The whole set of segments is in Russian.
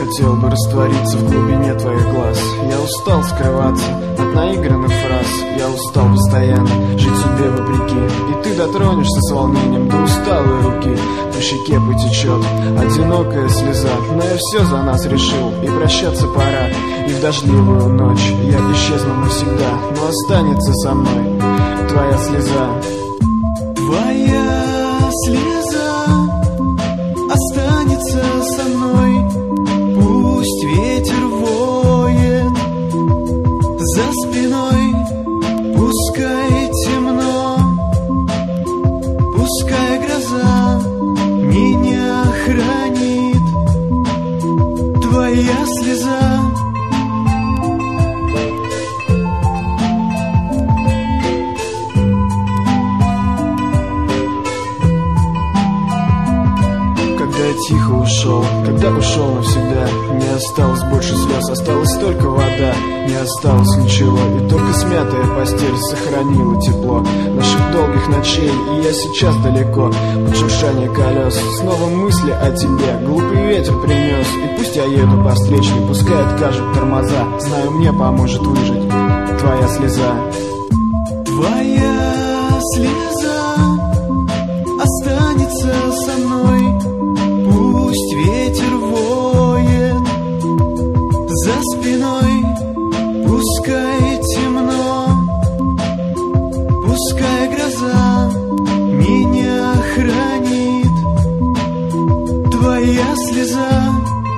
хотел бы раствориться в глубине твоих глаз. Я устал скрываться от наигранных фраз. Я устал постоянно жить судьбе вопреки. И ты дотронешься с волнением до усталой руки. По щеке потечет одинокая слеза. Но я все за нас решил, и прощаться пора. И в дождливую ночь я исчезну навсегда, но останется со мной твоя слеза. Твоя слеза останется со мной. Пусть ветер воет за спиной, пускай темно, пускай гроза меня хранит. Твоя слеза. Тихо ушел, когда ушел навсегда. Не осталось больше слез, осталась только вода. Не осталось ничего, и только смятая постель сохранила тепло наших долгих ночей. И я сейчас далеко, под шуршание колес. Снова мысли о тебе, глупый ветер принес. И пусть я еду по встречной, пускай откажут тормоза. Знаю, мне поможет выжить твоя слеза. Твоя слеза останется со мной. Пусть ветер воет за спиной, пускай темно, пускай гроза меня хранит. Твоя слеза.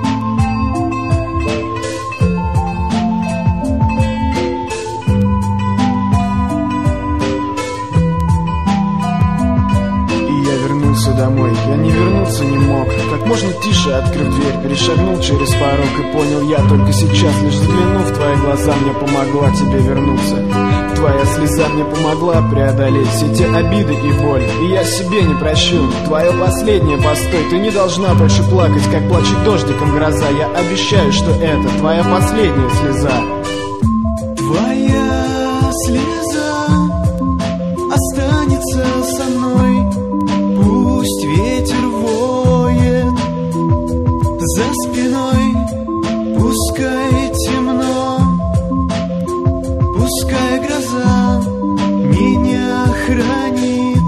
Домой я не вернуться не мог. Как можно тише, открыв дверь, перешагнул через порог. И понял я только сейчас, лишь взглянув в твои глаза, мне помогла тебе вернуться. Твоя слеза мне помогла преодолеть все те обиды и боль. И я себе не прощу твое последнее постой. Ты не должна больше плакать, как плачет дождиком гроза. Я обещаю, что это твоя последняя слеза. Твоя слеза останется со мной. Пусть ветер воет за спиной, пускай темно, пускай гроза меня хранит.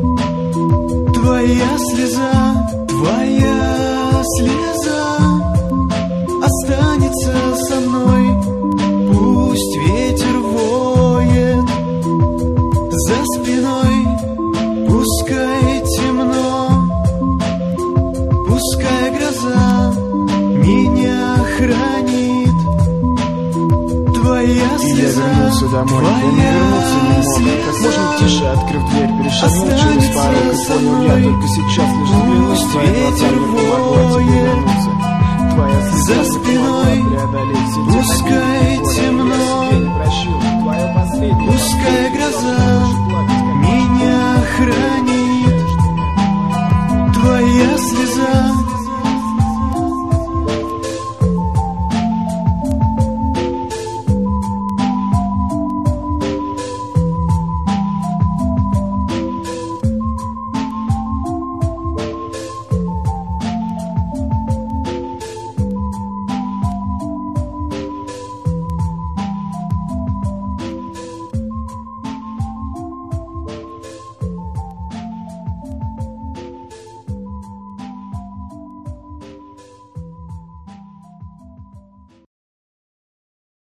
Твоя слеза, твоя слеза останется со мной. Пусть ветер воет за спиной, пускай темно, пускай гроза меня хранит. Твоя слеза. Я вернулся домой, я не вернуться не мог. Как можно тише, открыв дверь, перешагнул через порог. И понял я только сейчас, лишь взглянув в твои глаза, мне помогла тебе вернуться.